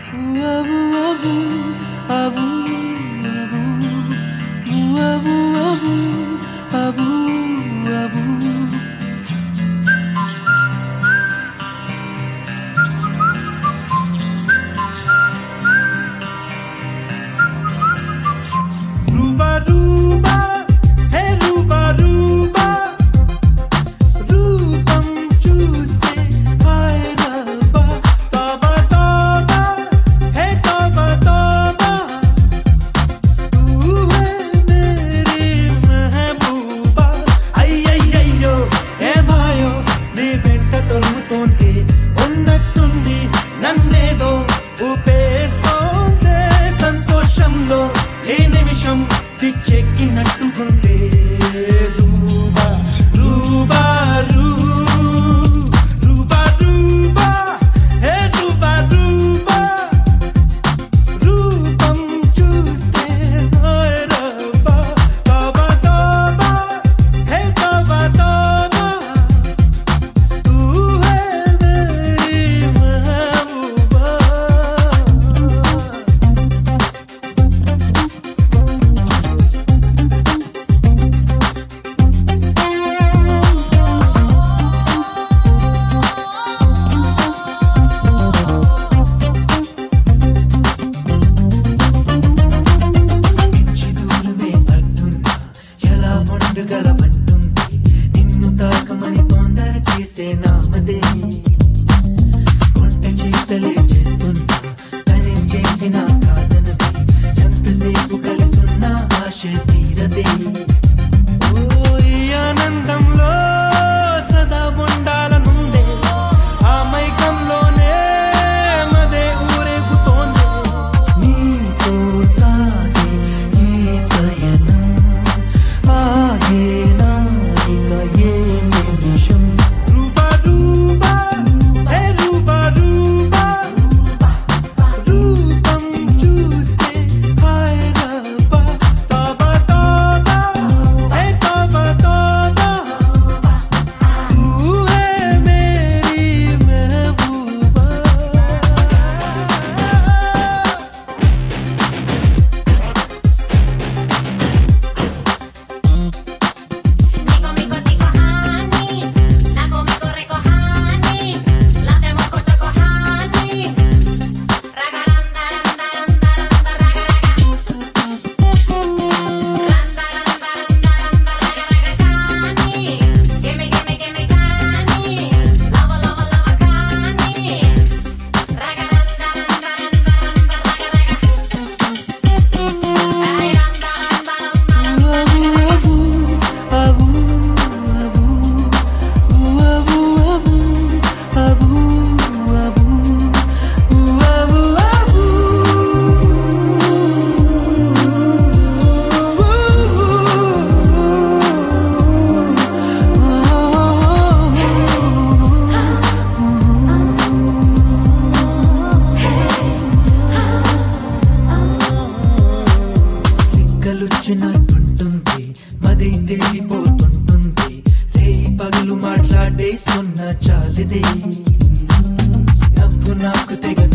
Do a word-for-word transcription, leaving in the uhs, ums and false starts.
పిచ్చెక్కినట్టుకుంటే రూబా రూబా రూ రూబా రూబా హే రూబా రూబా రూపం చూస్తే హాయ్ రబ్బా తోబా తోబా హే తోబా తోబా తూ హే మేరీ మహబూబా. నిన్ను తాకమని తొందర చేసే నామదే కొంట చేష్టలే చేస్తున్నా తనే చేసిన కాదనది ఎంతసేపు కలిసున్న ఆశ తీరదే. ఓ ఈ ఆనందంలో సదా ఉండాలనుందే ఆ మైకంలోనే మదే ఊరేగుతోంది నీతో సాగే ఈ పయనం ఆగేనా ఇక ఏ నిమిషం. రూబా రూబా హే రూబా రూబా రూపం చూస్తే హాయ్ రబ్బా తోబా తోబా హే తోబా తోబా తూ హే మేరీ మెహబూబా. Nico mico tico hani, nago mico reco hani, late moco choco hani, ragaranda randa randa randa raga raga, randa randa randa randa raga raga kani, gimme gimme gimme kani, lava lava lava kani, ragaranda randa randa randa raga raga, ay randa randa randa randa. లిక్కలుచ్చినట్టుంటుంది మదే తేలిపోతుంటుంది రేయి పగలు మాట్లాడేస్తున్న చాలిదే నవ్వు నాకు తెగ